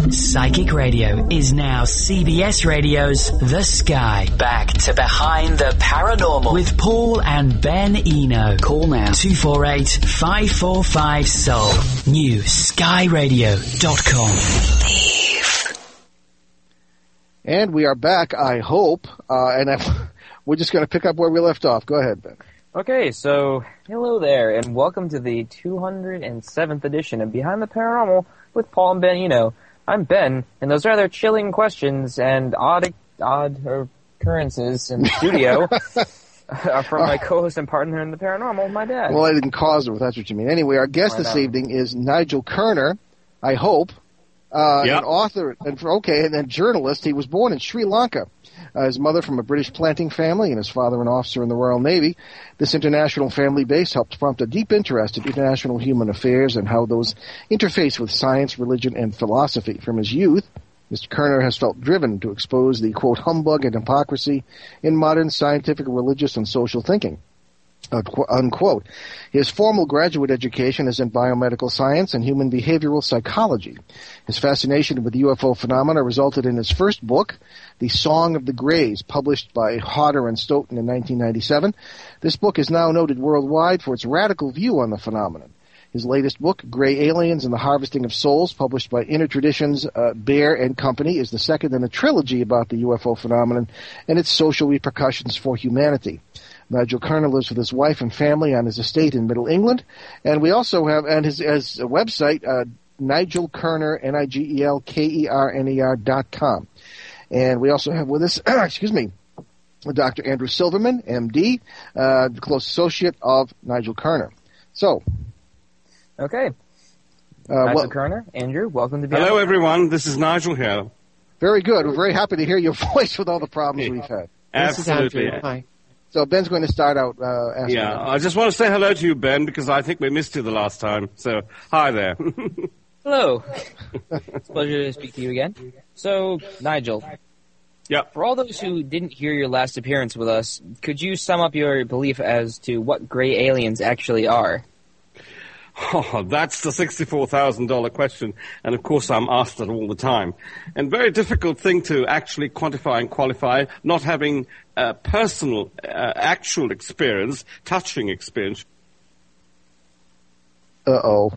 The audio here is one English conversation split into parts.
Psychic Radio is now CBS Radio's The Sky. Back to Behind the Paranormal with Paul and Ben Eno. Call now 248-545-SOUL. New skyradio.com. And we are back, I hope. We're just going to pick up where we left off. Go ahead, Ben. Okay, so hello there, and welcome to the 207th edition of Behind the Paranormal with Paul and Ben Eno. I'm Ben, and those rather chilling questions and odd occurrences in the studio are from my co-host and partner in the paranormal, my dad. Well, I didn't cause it, if that's what you mean. Anyway, our guest this evening is Nigel Kerner, I hope, an author and a journalist. He was born in Sri Lanka. His mother from a British planting family and his father an officer in the Royal Navy. This international family base helped prompt a deep interest in international human affairs and how those interface with science, religion, and philosophy. From his youth, Mr. Kerner has felt driven to expose the, quote, humbug and hypocrisy in modern scientific, religious, and social thinking. Unquote. His formal graduate education is in biomedical science and human behavioral psychology. His fascination with UFO phenomena resulted in his first book, The Song of the Greys, published by Hodder and Stoughton in 1997. This book is now noted worldwide for its radical view on the phenomenon. His latest book, Gray Aliens and the Harvesting of Souls, published by Inner Traditions, Bear and Company, is the second in a trilogy about the UFO phenomenon and its social repercussions for humanity. Nigel Kerner lives with his wife and family on his estate in Middle England, and we also have his website, Nigel Kerner, NigelKerner.com. And we also have with us, Dr. Andrew Silverman, MD, the close associate of Nigel Kerner. So, okay. Nigel Kerner, Andrew, welcome to be Hello, everyone. This is Nigel here. Very good. We're very happy to hear your voice with all the problems we've had. Absolutely. Hi. So Ben's going to start out asking. Yeah, I just want to say hello to you, Ben, because I think we missed you the last time. So, hi there. Hello. It's a pleasure to speak to you again. So, Nigel. Yeah. For all those who didn't hear your last appearance with us, could you sum up your belief as to what gray aliens actually are? Oh, that's the $64,000 question, and of course I'm asked it all the time. And very difficult thing to actually quantify and qualify, not having personal, actual experience, touching experience. Uh-oh.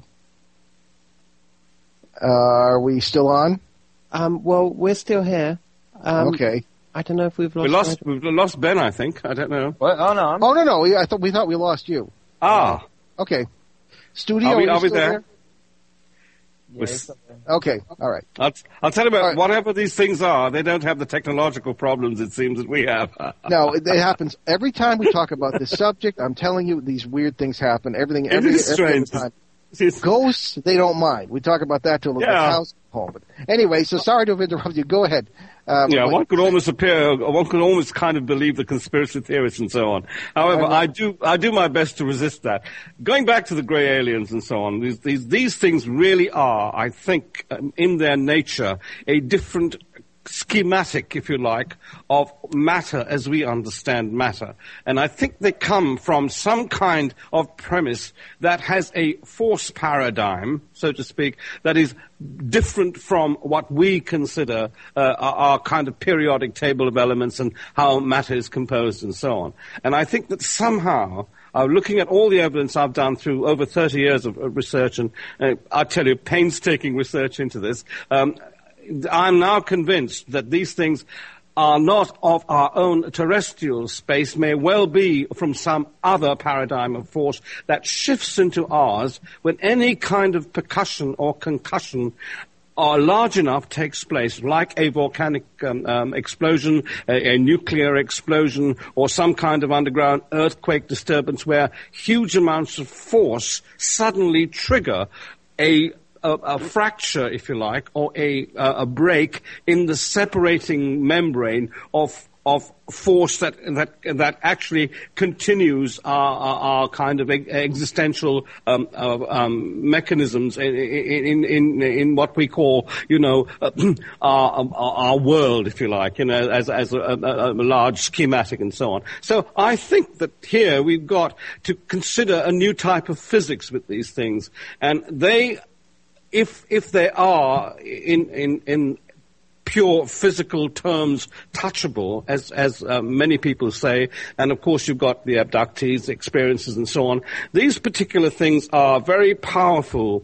Are we still on? Well, we're still here. Okay. I don't know if we've lost... We've lost Ben, I think. I don't know. What? Oh, no. Oh, no. We thought we lost you. Ah. Okay. Studio, are we there? Okay, all right. I'll tell you about whatever these things are, they don't have the technological problems, it seems, that we have. No, it happens every time we talk about this subject. I'm telling you, these weird things happen. Every time. Ghosts, they don't mind. We talk about that till the house home. But anyway, so sorry to have interrupted you. Go ahead. One could almost kind of believe the conspiracy theorists and so on. However, I do my best to resist that. Going back to the gray aliens and so on, these things really are, I think, in their nature, a different schematic, if you like, of matter as we understand matter. And I think they come from some kind of premise that has a force paradigm, so to speak, that is different from what we consider our kind of periodic table of elements and how matter is composed and so on. And I think that somehow, looking at all the evidence I've done through over 30 years of research, and I tell you, painstaking research into this, I'm now convinced that these things are not of our own terrestrial space, may well be from some other paradigm of force that shifts into ours when any kind of percussion or concussion large enough takes place, like a volcanic explosion, a nuclear explosion, or some kind of underground earthquake disturbance where huge amounts of force suddenly trigger a fracture, if you like, or a break in the separating membrane of force that actually continues our kind of existential mechanisms in what we call, our world, if you like, as a large schematic and so on. So I think that here we've got to consider a new type of physics with these things, and they if they are in pure physical terms touchable, as many people say, and of course you've got the abductees, the experiences, and so on. These particular things are very powerful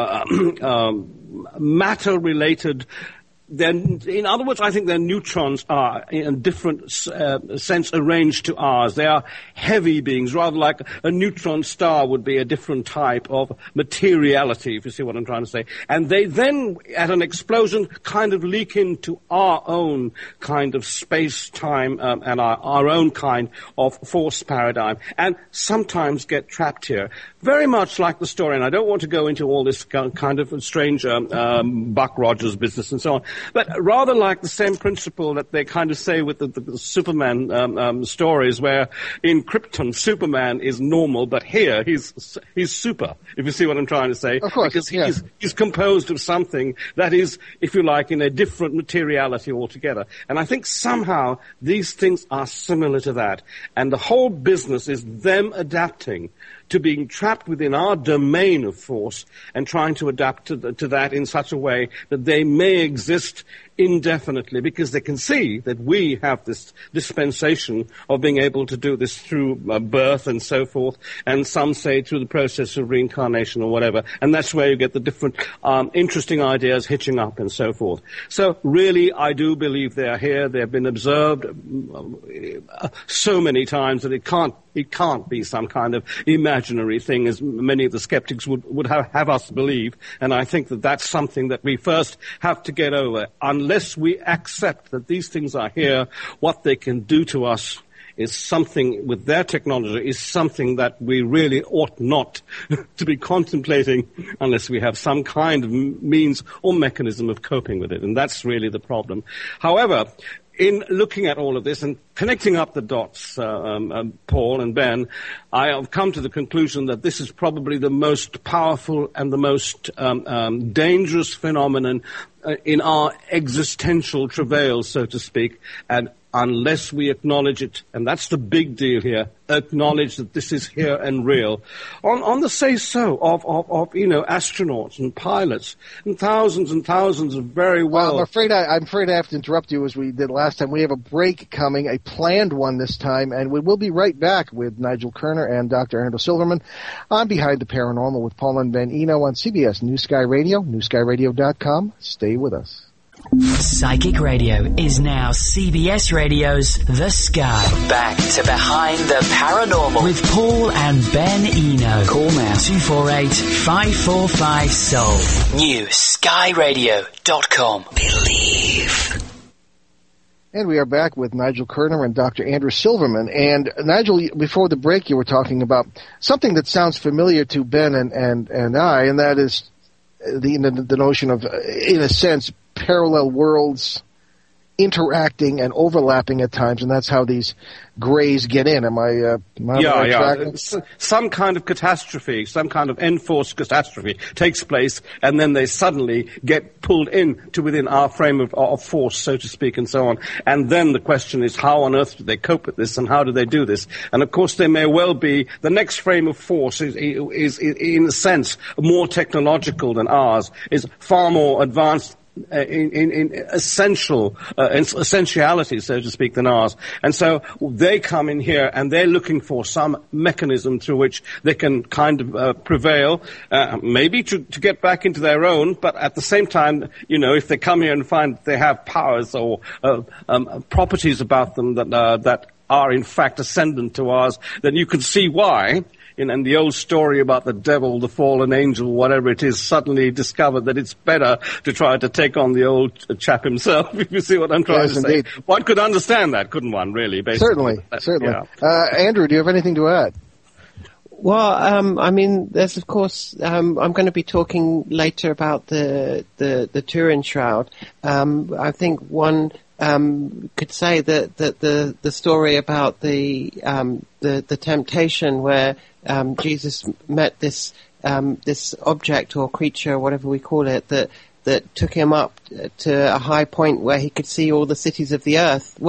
matter-related. Then, in other words, I think their neutrons are, in a different sense, arranged to ours. They are heavy beings, rather like a neutron star would be a different type of materiality, if you see what I'm trying to say. And they then, at an explosion, kind of leak into our own kind of space-time and our own kind of force paradigm, and sometimes get trapped here. Very much like the story, and I don't want to go into all this kind of strange Buck Rogers business and so on, but rather like the same principle that they kind of say with the Superman stories, where in Krypton, Superman is normal, but here he's super, if you see what I'm trying to say. Of course, because he's composed of something that is, if you like, in a different materiality altogether. And I think somehow these things are similar to that. And the whole business is them adapting to being trapped within our domain of force and trying to adapt to that in such a way that they may exist indefinitely, because they can see that we have this dispensation of being able to do this through birth and so forth, and some say through the process of reincarnation or whatever, and that's where you get the different interesting ideas hitching up and so forth. So really, I do believe they are here. They have been observed so many times that it can't be some kind of imaginary thing, as many of the skeptics would have us believe. And I think that that's something that we first have to get over. Unless we accept that these things are here, what they can do to us is something, with their technology, is something that we really ought not to be contemplating unless we have some kind of means or mechanism of coping with it. And that's really the problem. However, in looking at all of this and connecting up the dots, Paul and Ben, I have come to the conclusion that this is probably the most powerful and the most dangerous phenomenon in our existential travail, so to speak, and unless we acknowledge it, and that's the big deal here, acknowledge that this is here and real. On the say-so of astronauts and pilots and thousands of very well... I'm afraid I have to interrupt you as we did last time. We have a break coming, a planned one this time, and we will be right back with Nigel Kerner and Dr. Andrew Silverman on Behind the Paranormal with Paul and Ben Eno on CBS New Sky Radio, newskyradio.com. Stay with us. Psychic Radio is now CBS Radio's The Sky. Back to Behind the Paranormal with Paul and Ben Eno. Call now 248-545-SOUL. NewSkyRadio.com. Believe. And we are back with Nigel Kerner and Dr. Andrew Silverman. And Nigel, before the break you were talking about something that sounds familiar to Ben and I, and that is the notion of, in a sense, parallel worlds interacting and overlapping at times, and that's how these grays get in. Am I tracking? Some kind of catastrophe, some kind of enforced catastrophe takes place, and then they suddenly get pulled in to within our frame of force, so to speak, and so on. And then the question is, how on earth do they cope with this, and how do they do this? And of course, they may well be, the next frame of force is in a sense, more technological than ours, is far more advanced in essentiality, so to speak, than ours. And so they come in here and they're looking for some mechanism through which they can kind of prevail, maybe to get back into their own, but at the same time, if they come here and find they have powers or properties about them that are in fact ascendant to ours, then you can see why. And the old story about the devil, the fallen angel, whatever it is, suddenly discovered that it's better to try to take on the old chap himself, if you see what I'm trying to say. One could understand that, couldn't one, really, basically? Certainly. Yeah. Andrew, do you have anything to add? Well, there's, of course, I'm going to be talking later about the Turin Shroud. I think one could say that the story about the temptation where Jesus met this object or creature, whatever we call it, that took him up to a high point where he could see all the cities of the earth. Well,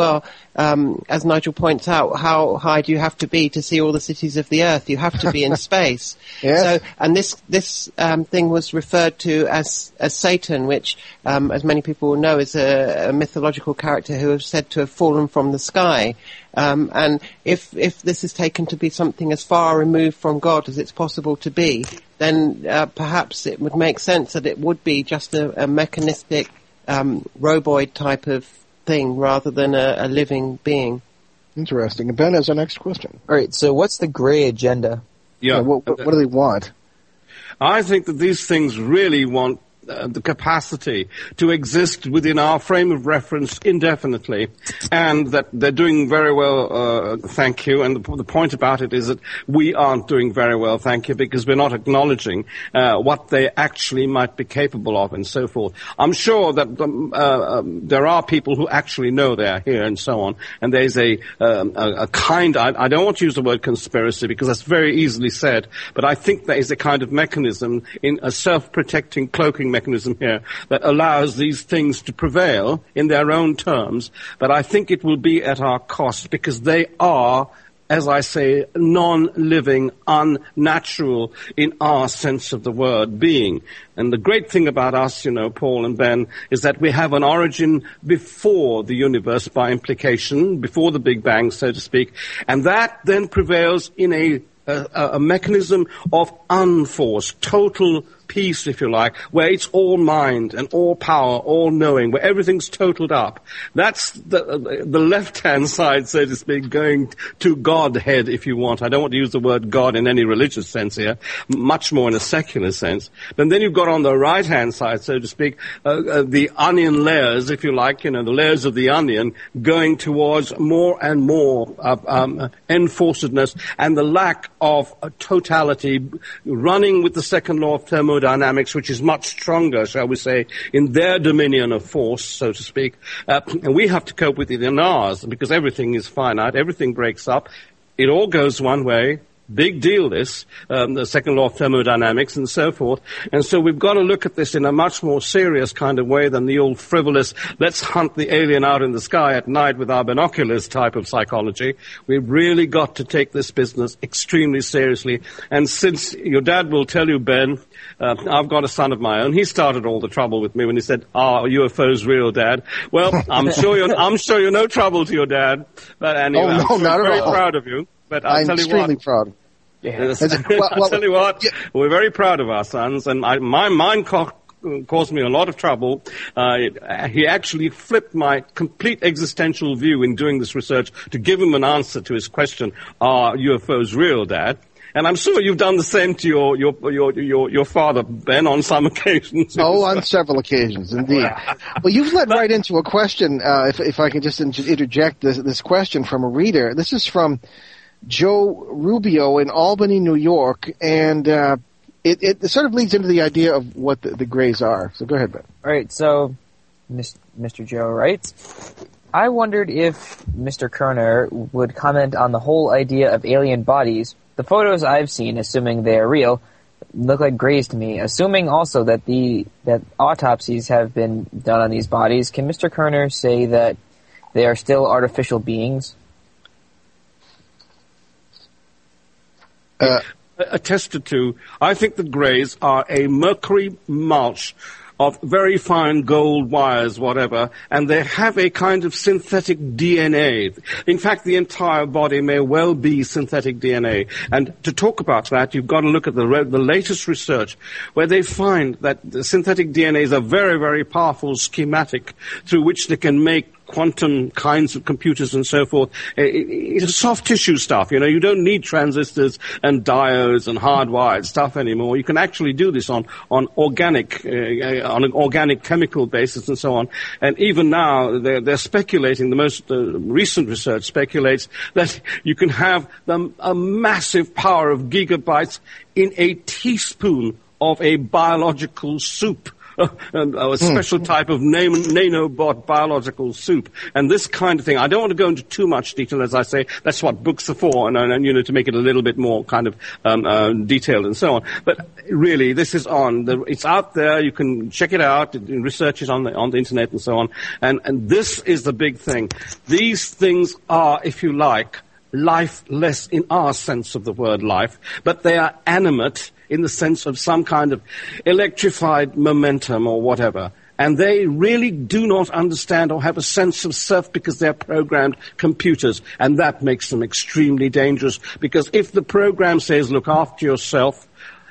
as Nigel points out, how high do you have to be to see all the cities of the earth? You have to be in space. Yes. So, and this thing was referred to as Satan, which, as many people will know, is a mythological character who is said to have fallen from the sky. And if this is taken to be something as far removed from God as it's possible to be, then perhaps it would make sense that it would be just a mechanistic roboid type of thing rather than a living being. Interesting. And Ben has our next question. All right, so what's the gray agenda? Yeah. What do they want? I think that these things really want the capacity to exist within our frame of reference indefinitely, and that they're doing very well, thank you. And the point about it is that we aren't doing very well, thank you, because we're not acknowledging what they actually might be capable of and so forth. I'm sure that there are people who actually know they're here and so on, and there's a kind, I don't want to use the word conspiracy because that's very easily said, but I think there is a kind of mechanism, in a self-protecting cloaking mechanism here, that allows these things to prevail in their own terms, but I think it will be at our cost, because they are, as I say, non-living, unnatural in our sense of the word being. And the great thing about us, you know, Paul and Ben, is that we have an origin before the universe by implication, before the Big Bang, so to speak, and that then prevails in a mechanism of unforced, total peace, if you like, where it's all mind and all power, all knowing, where everything's totaled up. That's the left-hand side, so to speak, going to Godhead, if you want. I don't want to use the word God in any religious sense here, much more in a secular sense. But then you've got on the right-hand side, so to speak, the onion layers, if you like, you know, the layers of the onion, going towards more and more enforcedness and the lack of totality, running with the second law of thermodynamics, which is much stronger, shall we say, in their dominion of force, so to speak. And we have to cope with it in ours, because everything is finite, everything breaks up, it all goes one way. Big deal, this, the second law of thermodynamics and so forth. And so we've got to look at this in a much more serious kind of way than the old frivolous, let's hunt the alien out in the sky at night with our binoculars type of psychology. We've really got to take this business extremely seriously. And since your dad will tell you, Ben, I've got a son of my own. He started all the trouble with me when he said, "Are UFOs real, Dad?" Well, I'm sure you're no trouble to your dad. But anyway, I'm very proud of you. But I'm extremely proud. Yeah. I'll tell you what, we're very proud of our sons, and my mind caused me a lot of trouble. He actually flipped my complete existential view in doing this research to give him an answer to his question, "Are UFOs real, Dad?" And I'm sure you've done the same to your father, Ben, on some occasions. Oh, on several occasions, indeed. Well, you've led right into a question, if I can just interject this question from a reader. This is from Joe Rubio in Albany, New York, and it sort of leads into the idea of what the Greys are. So go ahead, Ben. All right, so Mr. Joe writes, I wondered if Mr. Kerner would comment on the whole idea of alien bodies. The photos I've seen, assuming they are real, look like Greys to me. Assuming also that autopsies have been done on these bodies, can Mr. Kerner say that they are still artificial beings? Attested to, I think the Greys are a mercury mulch of very fine gold wires, whatever, and they have a kind of synthetic DNA. In fact, the entire body may well be synthetic DNA. And to talk about that, you've got to look at the latest research, where they find that the synthetic DNA is a very, very powerful schematic through which they can make quantum kinds of computers and so forth. It's soft tissue stuff, you know. You don't need transistors and diodes and hardwired stuff anymore. You can actually do this on an organic chemical basis and so on. And even now, they're speculating, the most recent research speculates that you can have a massive power of gigabytes in a teaspoon of a biological soup a special type of nanobot biological soup, and this kind of thing. I don't want to go into too much detail, as I say. That's what books are for, and you know, to make it a little bit more kind of detailed and so on. But really, this is it's out there. You can check it out, research it on the internet and so on. And this is the big thing. These things are, if you like, lifeless in our sense of the word life, but they are animate in the sense of some kind of electrified momentum or whatever. And they really do not understand or have a sense of self because they're programmed computers. And that makes them extremely dangerous, because if the program says look after yourself,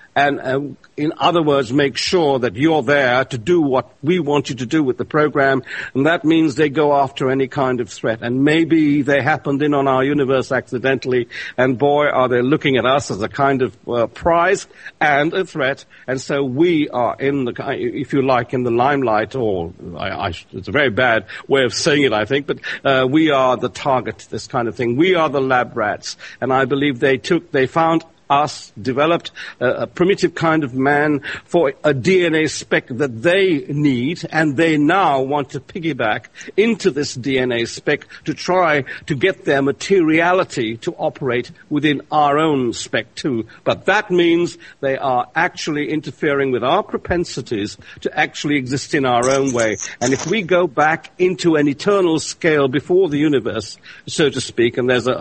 and in other words, make sure that you're there to do what we want you to do with the program, and that means they go after any kind of threat. And maybe they happened in on our universe accidentally, and boy, are they looking at us as a kind of prize and a threat. And so we are in the, if you like, in the limelight, or it's a very bad way of saying it, I think, but we are the target, this kind of thing. We are the lab rats, and I believe they found us, developed a primitive kind of man for a DNA spec that they need, and they now want to piggyback into this DNA spec to try to get their materiality to operate within our own spec too. But that means they are actually interfering with our propensities to actually exist in our own way. And if we go back into an eternal scale before the universe, so to speak, and there's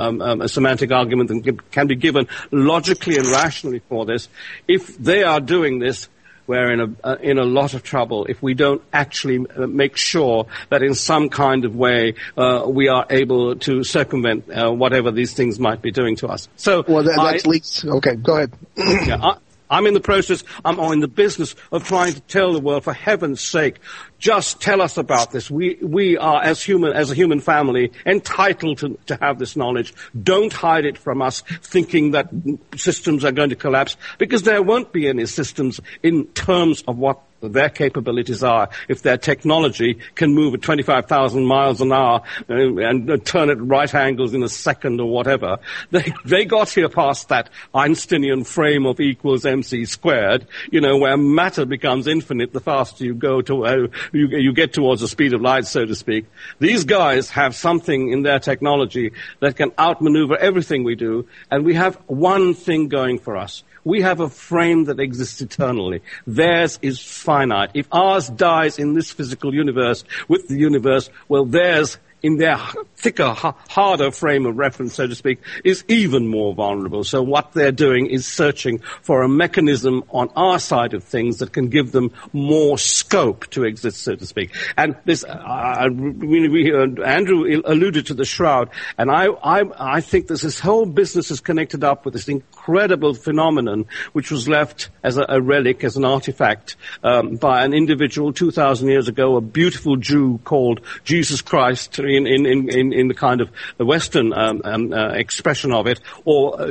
a semantic argument that can be given logically and rationally for this, if they are doing this, we're in a lot of trouble if we don't actually make sure that in some kind of way we are able to circumvent whatever these things might be doing to us. So, well, that's leaks. Okay, go ahead. Yeah, I'm in the business of trying to tell the world, for heaven's sake, just tell us about this. We are, as a human family, entitled to have this knowledge. Don't hide it from us, thinking that systems are going to collapse, because there won't be any systems in terms of what their capabilities are if their technology can move at 25,000 miles an hour and turn at right angles in a second or whatever. They got here past that Einsteinian frame of equals mc squared, you know, where matter becomes infinite the faster you go to you get towards the speed of light, so to speak. These guys have something in their technology that can outmaneuver everything we do, and we have one thing going for us. We have a frame that exists eternally. Theirs is finite. If ours dies in this physical universe with the universe, well, theirs, in their thicker, harder frame of reference, so to speak, is even more vulnerable. So what they're doing is searching for a mechanism on our side of things that can give them more scope to exist, so to speak. And this, Andrew alluded to the shroud, and I think this whole business is connected up with this incredible phenomenon which was left as a relic, as an artifact, by an individual 2,000 years ago, a beautiful Jew called Jesus Christ, in the kind of the Western expression of it, or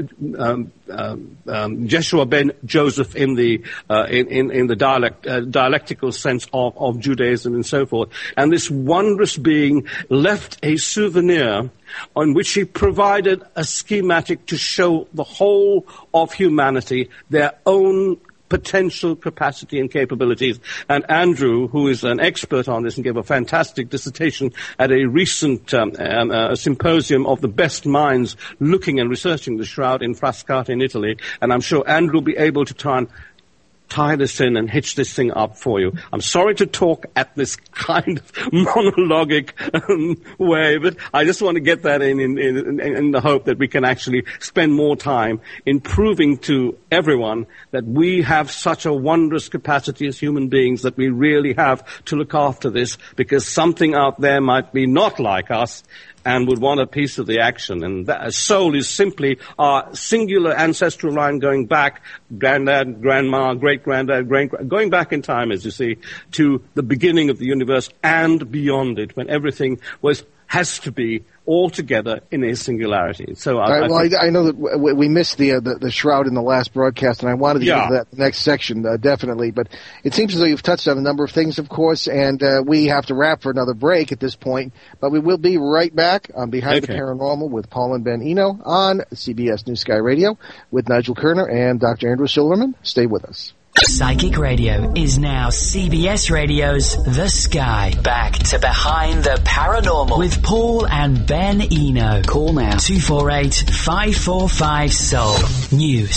Jeshua ben Joseph in the dialectical sense of Judaism and so forth. And this wondrous being left a souvenir on which he provided a schematic to show the whole of humanity their own potential capacity and capabilities. And Andrew, who is an expert on this and gave a fantastic dissertation at a recent symposium of the best minds looking and researching the shroud in Frascati in Italy, and I'm sure Andrew will be able to try and tie this in and hitch this thing up for you. I'm sorry to talk at this kind of monologic way, but I just want to get that in the hope that we can actually spend more time in proving to everyone that we have such a wondrous capacity as human beings that we really have to look after this, because something out there might be not like us and would want a piece of the action. And that soul is simply our singular ancestral line going back, granddad, grandma, great-granddad, going back in time, as you see, to the beginning of the universe and beyond it, when everything has to be all together in a singularity. So I know that we missed the shroud in the last broadcast, and I wanted to get to that next section, definitely. But it seems as though you've touched on a number of things, of course, and we have to wrap for another break at this point. But we will be right back on Behind the Paranormal with Paul and Ben Eno on CBS New Sky Radio with Nigel Kerner and Dr. Andrew Silverman. Stay with us. Psychic Radio is now CBS Radio's The Sky. Back to Behind the Paranormal with Paul and Ben Eno. Call now 248-545-SOUL. New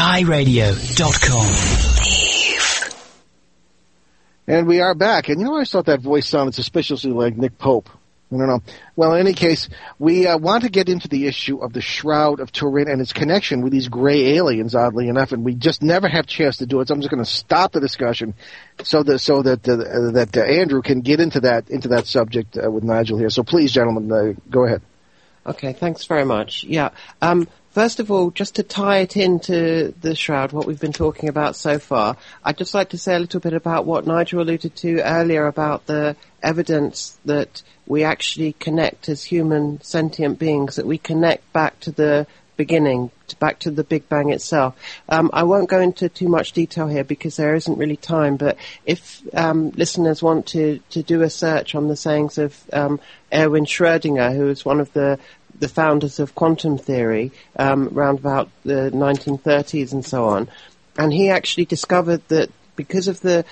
skyradio.com. And we are back. And I always thought that voice sounded suspiciously like Nick Pope. I don't know. Well, in any case, we want to get into the issue of the Shroud of Turin and its connection with these gray aliens, oddly enough, and we just never have a chance to do it. So I'm just going to stop the discussion so that Andrew can get into that subject with Nigel here. So please, gentlemen, go ahead. Okay, thanks very much. Yeah. First of all, just to tie it into the Shroud, what we've been talking about so far, I'd just like to say a little bit about what Nigel alluded to earlier about the evidence that we actually connect as human sentient beings, that we connect back to the beginning, back to the Big Bang itself. I won't go into too much detail here because there isn't really time, but if listeners want to do a search on the sayings of Erwin Schrödinger, who was one of the founders of quantum theory around about the 1930s and so on, and he actually discovered that because of the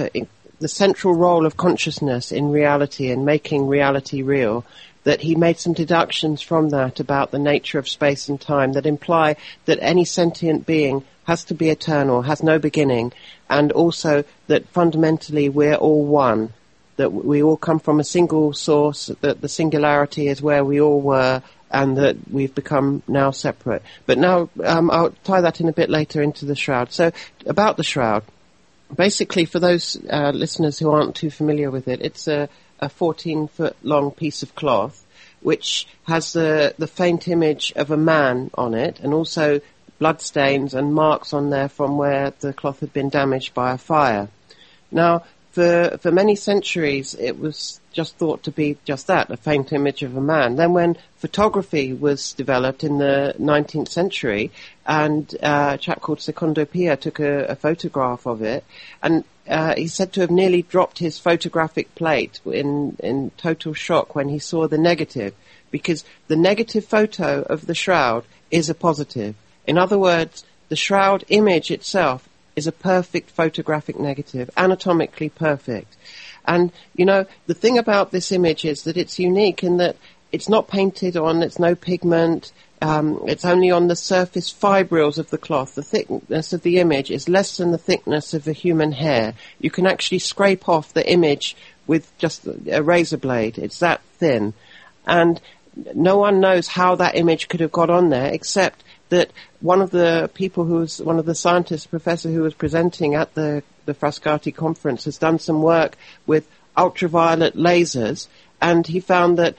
central role of consciousness in reality and making reality real, that he made some deductions from that about the nature of space and time that imply that any sentient being has to be eternal, has no beginning, and also that fundamentally we're all one, that we all come from a single source, that the singularity is where we all were, and that we've become now separate. But now I'll tie that in a bit later into the Shroud. So about the Shroud, basically for those listeners who aren't too familiar with it, it's a 14-foot long piece of cloth which has the faint image of a man on it, and also bloodstains and marks on there from where the cloth had been damaged by a fire. Now, for many centuries, it was just thought to be just that, a faint image of a man. Then when photography was developed in the 19th century, and a chap called Secondo Pia took a photograph of it, and he's said to have nearly dropped his photographic plate in total shock when he saw the negative, because the negative photo of the Shroud is a positive. In other words, the Shroud image itself is a perfect photographic negative, anatomically perfect. And, the thing about this image is that it's unique in that it's not painted on, it's no pigment, it's only on the surface fibrils of the cloth. The thickness of the image is less than the thickness of a human hair. You can actually scrape off the image with just a razor blade. It's that thin. And no one knows how that image could have got on there, except that one of the people one of the scientists, professor who was presenting at the Frascati conference, has done some work with ultraviolet lasers, and he found that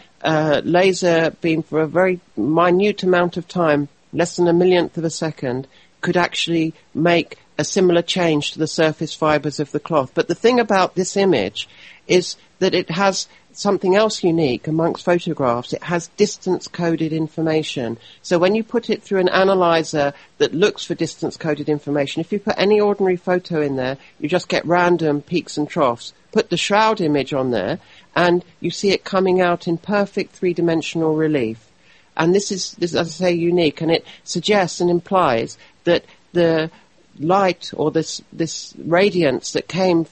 laser beam for a very minute amount of time, less than a millionth of a second, could actually make a similar change to the surface fibers of the cloth. But the thing about this image is that it has something else unique amongst photographs. It has distance-coded information. So when you put it through an analyzer that looks for distance-coded information, if you put any ordinary photo in there, you just get random peaks and troughs. Put the Shroud image on there, and you see it coming out in perfect three-dimensional relief. And this is, as I say, unique, and it suggests and implies that the light or this radiance that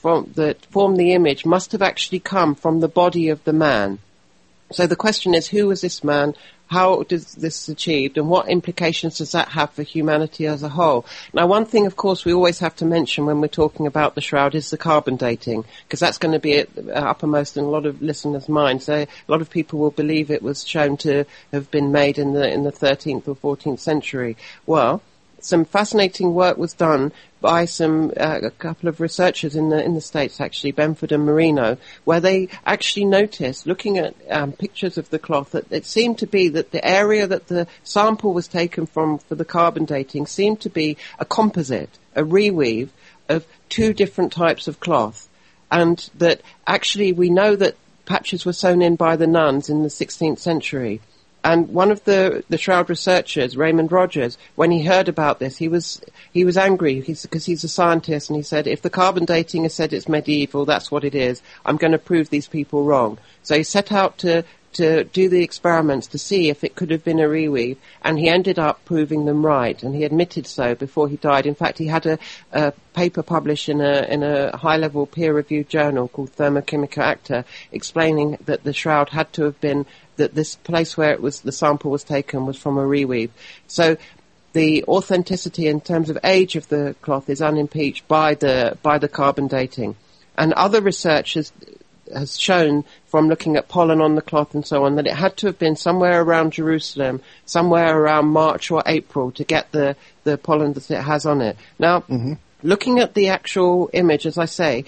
formed the image must have actually come from the body of the man. So the question is, who was this man? How does this achieved, and what implications does that have for humanity as a whole? Now, one thing, of course, we always have to mention when we're talking about the Shroud is the carbon dating, because that's going to be uppermost in a lot of listeners' minds. A lot of people will believe it was shown to have been made in the 13th or 14th century. Well, some fascinating work was done by a couple of researchers in the States, actually, Benford and Marino, where they actually noticed, looking at pictures of the cloth, that it seemed to be that the area that the sample was taken from for the carbon dating seemed to be a composite, a reweave of two different types of cloth. And that actually we know that patches were sewn in by the nuns in the 16th century. And one of the Shroud researchers, Raymond Rogers, when he heard about this, he was angry because he's a scientist, and he said, if the carbon dating has said it's medieval, that's what it is. I'm going to prove these people wrong. So he set out to to do the experiments to see if it could have been a reweave, and he ended up proving them right, and he admitted so before he died. In fact, he had a paper published in a high-level peer-reviewed journal called Thermochemica Acta, explaining that the shroud had to have been, that this place where the sample was taken was from a reweave. So the authenticity in terms of age of the cloth is unimpeached by the carbon dating. And other research has shown from looking at pollen on the cloth and so on that it had to have been somewhere around Jerusalem, somewhere around March or April to get the pollen that it has on it. Now, looking at the actual image, as I say,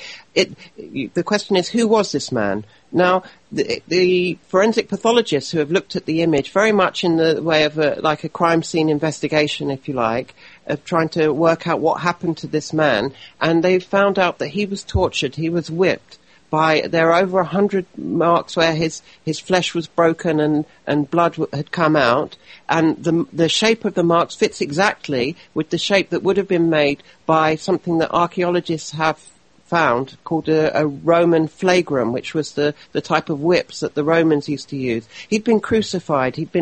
the question is, who was this man? Now, the forensic pathologists who have looked at the image very much in the way of like a crime scene investigation, if you like, of trying to work out what happened to this man, and they found out that he was tortured, he was whipped. There are over 100 marks where his flesh was broken and blood had come out, and the shape of the marks fits exactly with the shape that would have been made by something that archaeologists have found called a Roman flagrum, which was the type of whips that the Romans used to use. He'd been crucified. Had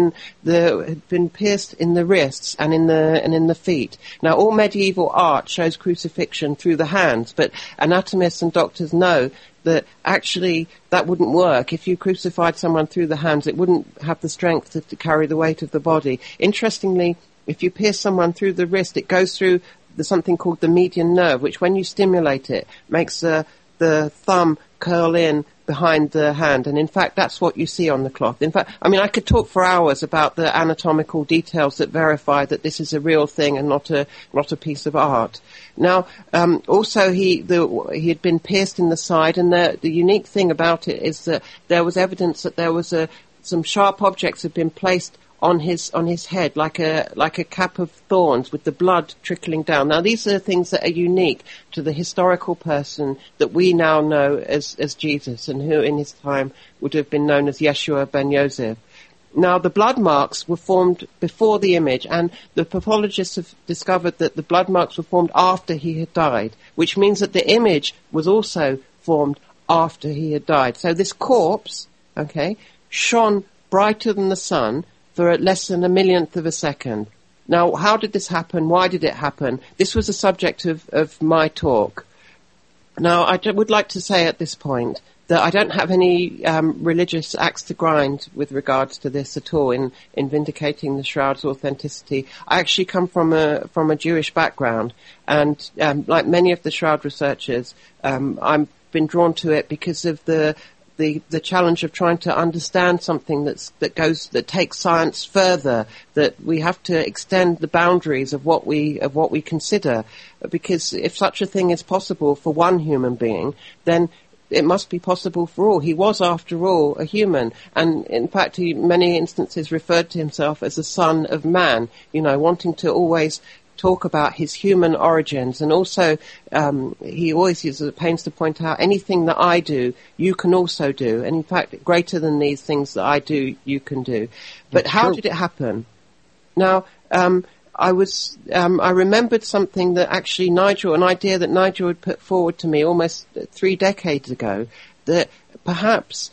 been pierced in the wrists and in the feet. Now, all medieval art shows crucifixion through the hands, but anatomists and doctors know that actually that wouldn't work. If you crucified someone through the hands, it wouldn't have the strength to carry the weight of the body. Interestingly, if you pierce someone through the wrist, it goes through something called the median nerve, which when you stimulate it, makes the thumb curl in behind the hand. And in fact, that's what you see on the cloth. In fact, I mean, I could talk for hours about the anatomical details that verify that this is a real thing and not a piece of art. Now, also he had been pierced in the side, and the unique thing about it is that there was evidence that there was some sharp objects had been placed on his head, like a cap of thorns, with the blood trickling down. Now, these are things that are unique to the historical person that we now know as Jesus, and who in his time would have been known as Yeshua ben Yosef. Now, the blood marks were formed before the image, and the pathologists have discovered that the blood marks were formed after he had died, which means that the image was also formed after he had died. So this corpse, shone brighter than the sun for less than a millionth of a second. Now, how did this happen? Why did it happen? This was the subject of my talk. Now, I would like to say at this point that I don't have any religious axe to grind with regards to this at all in vindicating the shroud's authenticity. I actually come from a Jewish background, and like many of the shroud researchers, I've been drawn to it because of the challenge of trying to understand something that takes science further, that we have to extend the boundaries of what we consider. Because if such a thing is possible for one human being, then it must be possible for all. He was, after all, a human, and in fact, he in many instances referred to himself as the son of man, wanting to always talk about his human origins. And also, he always uses pains to point out, anything that I do, you can also do. And in fact, greater than these things that I do, you can do. But how did it happen? Now, I remembered something that actually an idea that Nigel had put forward to me almost 3 decades ago, that perhaps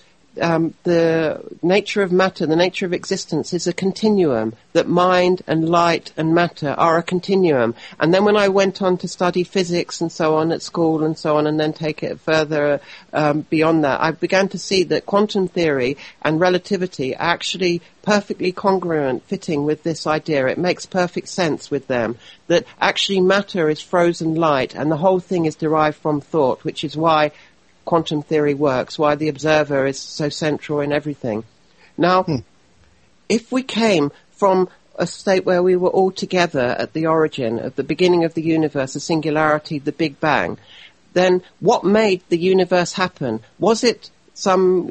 the nature of matter, the nature of existence is a continuum, that mind and light and matter are a continuum. And then when I went on to study physics and so on at school and so on, and then take it further beyond that, I began to see that quantum theory and relativity are actually perfectly congruent, fitting with this idea. It makes perfect sense with them, that actually matter is frozen light and the whole thing is derived from thought, which is why quantum theory works, why the observer is so central in everything. Now, if we came from a state where we were all together at the origin, at the beginning of the universe, the singularity, the Big Bang, then what made the universe happen? Was it some,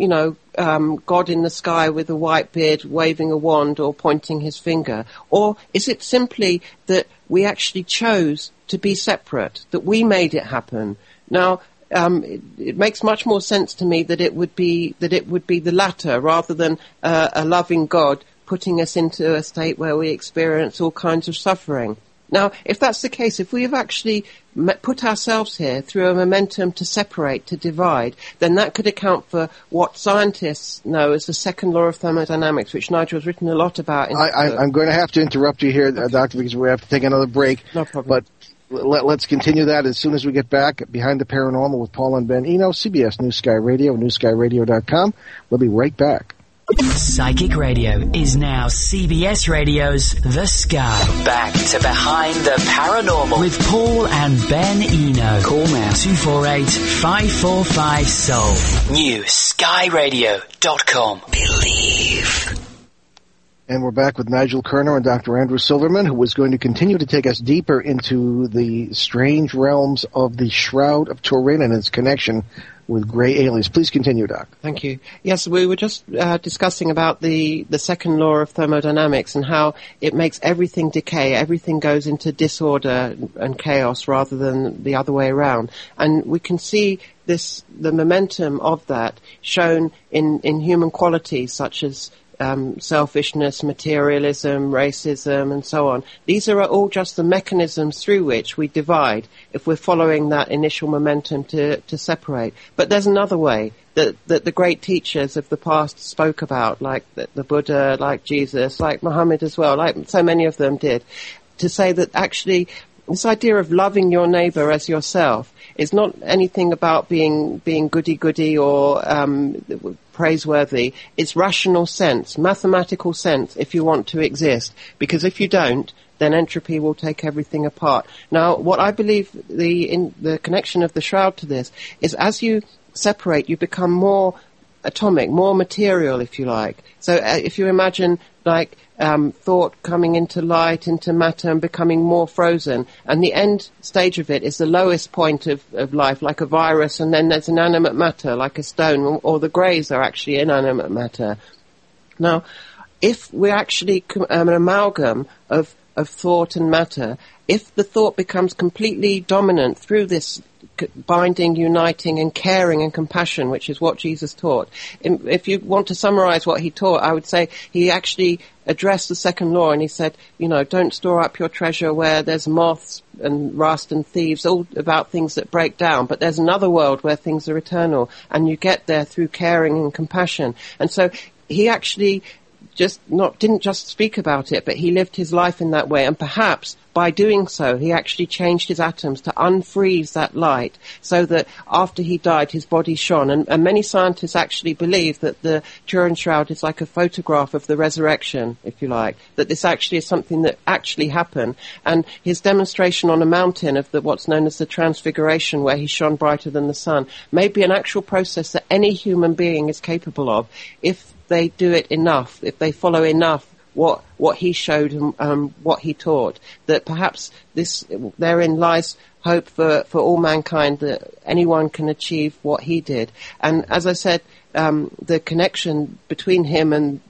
God in the sky with a white beard waving a wand or pointing his finger? Or is it simply that we actually chose to be separate, that we made it happen? Now, it makes much more sense to me that it would be the latter, rather than a loving God putting us into a state where we experience all kinds of suffering. Now, if that's the case, if we have actually put ourselves here through a momentum to separate, to divide, then that could account for what scientists know as the second law of thermodynamics, which Nigel has written a lot about. I'm going to have to interrupt you here, Doctor, because we have to take another break. No problem. But let's continue that as soon as we get back Behind the Paranormal with Paul and Ben Eno, CBS News Sky Radio, newskyradio.com. We'll be right back. Psychic Radio is now CBS Radio's The Sky. Back to Behind the Paranormal with Paul and Ben Eno. Call now 248-545-SOUL. New skyradio.com. Believe. And we're back with Nigel Kerner and Dr. Andrew Silverman, who is going to continue to take us deeper into the strange realms of the Shroud of Turin and its connection with gray aliens. Please continue, Doc. Thank you. Yes, we were just discussing about the second law of thermodynamics and how it makes everything decay. Everything goes into disorder and chaos rather than the other way around. And we can see the momentum of that shown in human qualities such as selfishness, materialism, racism, and so on. These are all just the mechanisms through which we divide if we're following that initial momentum to separate. But there's another way that the great teachers of the past spoke about, like the Buddha, like Jesus, like Muhammad as well, like so many of them did, to say that actually this idea of loving your neighbor as yourself is not anything about being goody-goody or praiseworthy. It's rational sense, mathematical sense, if you want to exist. Because if you don't, then entropy will take everything apart. Now, what I believe in the connection of the Shroud to this is as you separate, you become more atomic, more material, if you like. So if you imagine like thought coming into light, into matter, and becoming more frozen, and the end stage of it is the lowest point of life, like a virus, and then there's inanimate matter, like a stone, or the greys are actually inanimate matter. Now, if we're actually an amalgam of thought and matter, if the thought becomes completely dominant through this binding, uniting, and caring and compassion, which is what Jesus taught. If you want to summarize what he taught, I would say he actually addressed the second law and he said, don't store up your treasure where there's moths and rust and thieves, all about things that break down. But there's another world where things are eternal, and you get there through caring and compassion. And so he actually didn't just speak about it, but he lived his life in that way. And perhaps by doing so, he actually changed his atoms to unfreeze that light so that after he died, his body shone. And many scientists actually believe that the Turin Shroud is like a photograph of the resurrection, if you like, that this actually is something that actually happened. And his demonstration on a mountain of what's known as the Transfiguration, where he shone brighter than the sun, may be an actual process that any human being is capable of if they do it enough, if they follow enough what he showed and what he taught, that perhaps therein lies hope for all mankind, that anyone can achieve what he did. And as I said, the connection between him and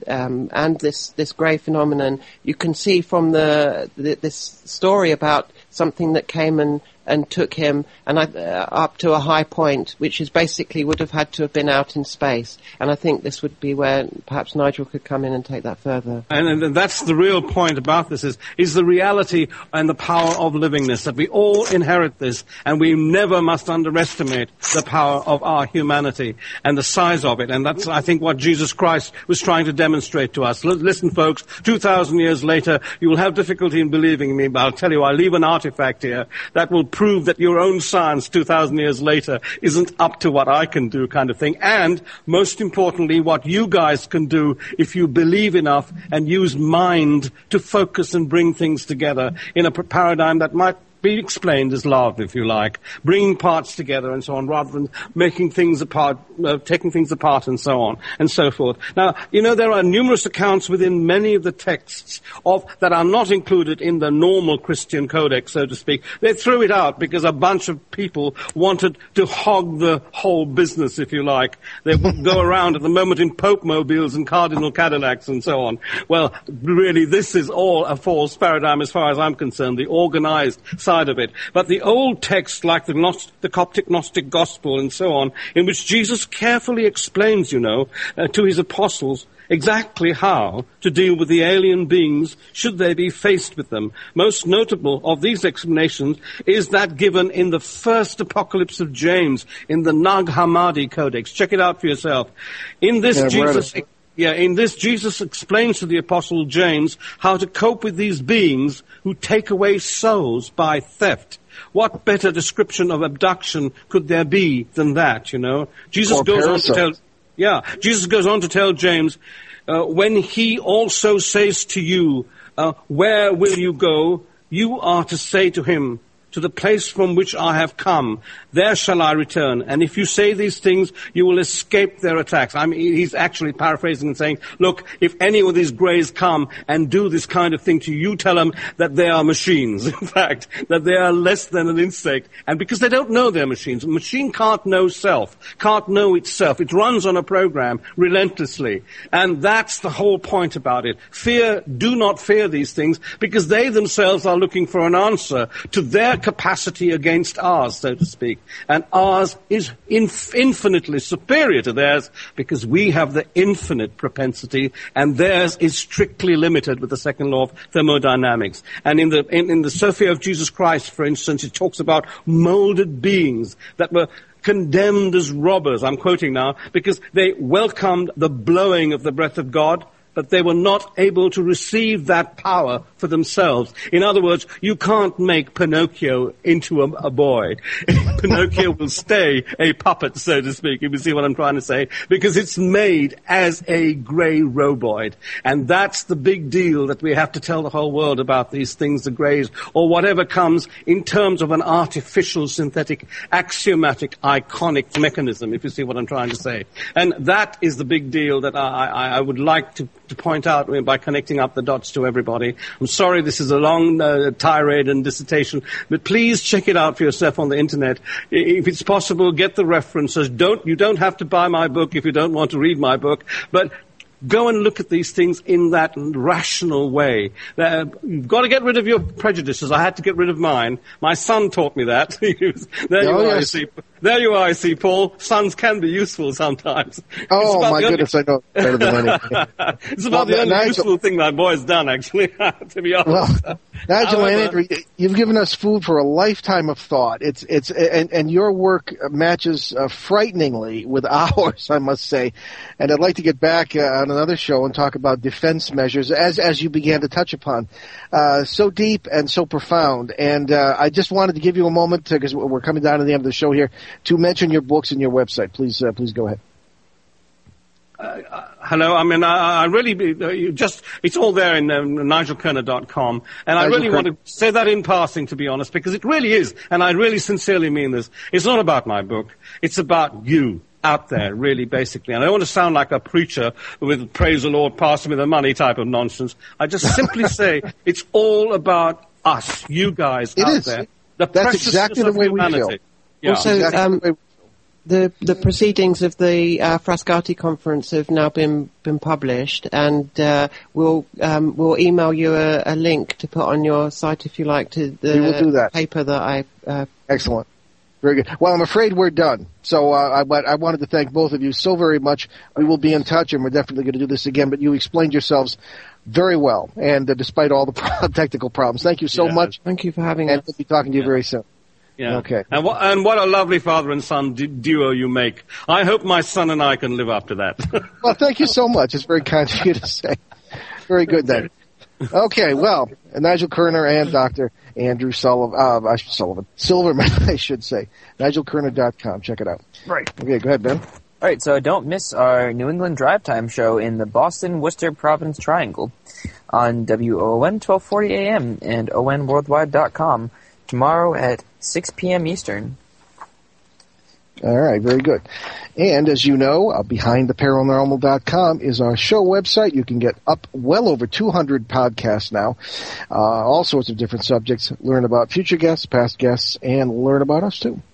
this grey phenomenon, you can see from this story about something that came and took him up to a high point, which is basically would have had to have been out in space. And I think this would be where perhaps Nigel could come in and take that further. And that's the real point about this is the reality and the power of livingness, that we all inherit this, and we never must underestimate the power of our humanity and the size of it. And that's, I think, what Jesus Christ was trying to demonstrate to us. Listen, folks, 2,000 years later, you will have difficulty in believing me, but I'll tell you, I leave an artifact here that will prove that your own science 2,000 years later isn't up to what I can do, kind of thing. And most importantly, what you guys can do if you believe enough and use mind to focus and bring things together in a paradigm that might be explained as love, if you like, bringing parts together and so on, rather than making things apart, taking things apart and so on and so forth. Now, there are numerous accounts within many of the texts that are not included in the normal Christian codex, so to speak. They threw it out because a bunch of people wanted to hog the whole business, if you like. They go around at the moment in Pope mobiles and Cardinal Cadillacs and so on. Well, really, this is all a false paradigm as far as I'm concerned. The organized side of it. But the old texts, like the Coptic Gnostic Gospel and so on, in which Jesus carefully explains, to his apostles exactly how to deal with the alien beings should they be faced with them. Most notable of these explanations is that given in the first Apocalypse of James in the Nag Hammadi Codex. Check it out for yourself. In this, Jesus explains to the Apostle James how to cope with these beings who take away souls by theft. What better description of abduction could there be than that, Jesus goes on to tell James, when he also says to you, where will you go? You are to say to him, to the place from which I have come, there shall I return. And if you say these things, you will escape their attacks. He's actually paraphrasing and saying, look, if any of these greys come and do this kind of thing to you, tell them that they are machines. In fact, that they are less than an insect. And because they don't know they're machines, a machine can't know self, can't know itself. It runs on a program relentlessly. And that's the whole point about it. Do not fear these things, because they themselves are looking for an answer to their capacity against ours, so to speak. And ours is infinitely superior to theirs, because we have the infinite propensity, and theirs is strictly limited with the second law of thermodynamics. And in the Sophia of Jesus Christ, for instance, it talks about molded beings that were condemned as robbers, I'm quoting now, because they welcomed the blowing of the breath of God, but they were not able to receive that power for themselves. In other words, you can't make Pinocchio into a boy. Pinocchio will stay a puppet, so to speak, if you see what I'm trying to say, because it's made as a grey roboid. And that's the big deal that we have to tell the whole world about these things, the greys, or whatever comes in terms of an artificial, synthetic, axiomatic, iconic mechanism, if you see what I'm trying to say. And that is the big deal that I would like to point out by connecting up the dots to everybody. I'm sorry this is a long tirade and dissertation, but please check it out for yourself on the internet. If it's possible, get the references. You don't have to buy my book if you don't want to read my book, but go and look at these things in that rational way. You've got to get rid of your prejudices. I had to get rid of mine. My son taught me that. There you are, I see, Paul. Sons can be useful sometimes. Oh, my goodness, I know better than anything. It's about the only useful thing my boy's done, actually, to be honest. Well, Nigel and Andrew, you've given us food for a lifetime of thought. And your work matches frighteningly with ours, I must say. And I'd like to get back on another show and talk about defense measures, as you began to touch upon. So deep and so profound. And I just wanted to give you a moment, because we're coming down to the end of the show here, to mention your books and your website. Please go ahead. Hello. I really, it's all there in nigelkerner.com. And I really want to say that in passing, to be honest, because it really is, and I really sincerely mean this. It's not about my book. It's about you out there, really, basically. And I don't want to sound like a preacher with praise the Lord, pass me the money type of nonsense. I just simply say it's all about us, you guys out there. That's exactly the way we feel. Yeah. Also, the proceedings of the Frascati conference have now been published, and we'll email you a link to put on your site, if you like, to the paper that I. Excellent. Very good. Well, I'm afraid we're done. So I wanted to thank both of you so very much. We will be in touch, and we're definitely going to do this again. But you explained yourselves very well, and despite all the technical problems. Thank you so much. Thank you for having us. And we'll be talking to you very soon. Yeah. Okay. And what a lovely father and son duo you make. I hope my son and I can live up to that. Well, thank you so much. It's very kind of you to say. Very good then. Okay, well, Nigel Kerner and Dr. Andrew Silverman, I should say. NigelKerner.com. Check it out. Right. Okay, go ahead, Ben. All right, so don't miss our New England Drive Time show in the Boston, Worcester, Providence Triangle on WON 1240 AM and ONWorldwide.com tomorrow at 6 p.m. Eastern. All right, very good. And as you know, BehindTheParanormal.com is our show website. You can get up well over 200 podcasts now, all sorts of different subjects, learn about future guests, past guests, and learn about us too.